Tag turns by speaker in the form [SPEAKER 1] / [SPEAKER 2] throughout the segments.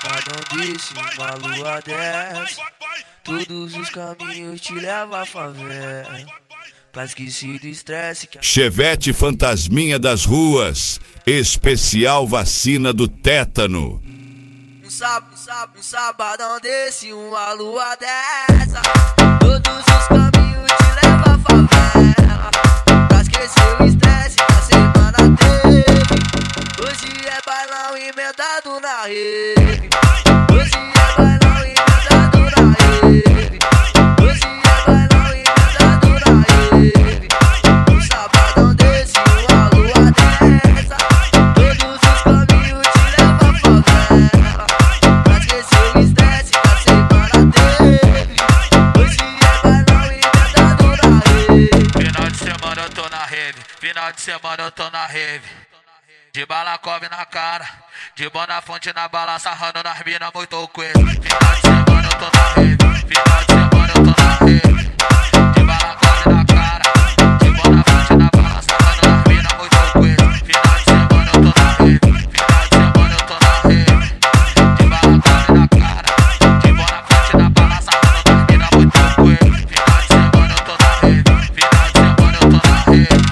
[SPEAKER 1] Sabadão desse, uma lua dessa. Todos os caminhos te levam à favela. Pra esquecer do estresse que...
[SPEAKER 2] Chevette Fantasminha das Ruas, especial vacina do tétano.
[SPEAKER 1] Um sabadão desse, uma lua dessa. Todos os caminhos te levam à favela. Pra esquecer o estresse que a semana teve. Hoje é bailão emendado na rede. Hoje é bailão emendado na rede. Hoje é bailão emendado na rede. Um sabadão desse, uma lua dessa. Todos os caminhos te levam à favela. Pra esquecer o estresse que a semana teve. Hoje é bailão emendado na rede.
[SPEAKER 3] Final de semana eu tô na rave, final de semana eu tô na rave. De balacove na cara, de Bonafonte na bala, sarrando nas minas muito coelho. Final de semana eu tô na rave, final de semana eu tô na rave. De balacove na cara, de Bonafonte na bala, sarrando nas minas muito coelho. Final de semana eu tô na rave, final de semana eu tô na rave. De balacove na cara, de Bonafonte na bala, sarrando nas minas muito coelho. Final de semana eu tô na rave, final de semana eu tô na rave.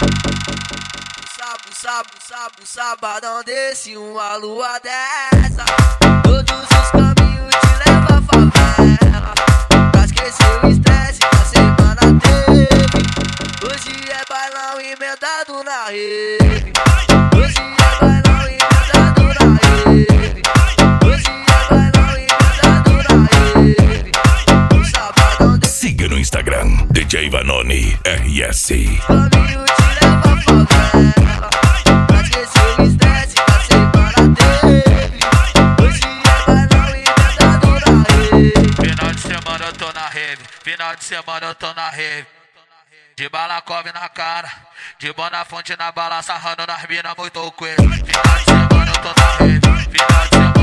[SPEAKER 1] Sabadão desse, uma lua dessa. Todos os caminhos te levam à favela. Pra esquecer o estresse que a semana teve. Hoje é bailão emendado na rede. Hoje é bailão emendado na rede. Hoje é bailão emendado na rede. Um sabadão desse.
[SPEAKER 2] Siga no Instagram, DJ Vanoni RS.
[SPEAKER 1] Caminho te leva à favela. Pra esquecer o estresse que a semana teve. Hoje é bailão emendado na rede.
[SPEAKER 3] Final de semana eu tô na rave, final de semana eu tô na rave. De balacove na cara, de Bonafonte na bala, sarrando nas minas muito coelho. Final de semana eu tô na rave, final de semana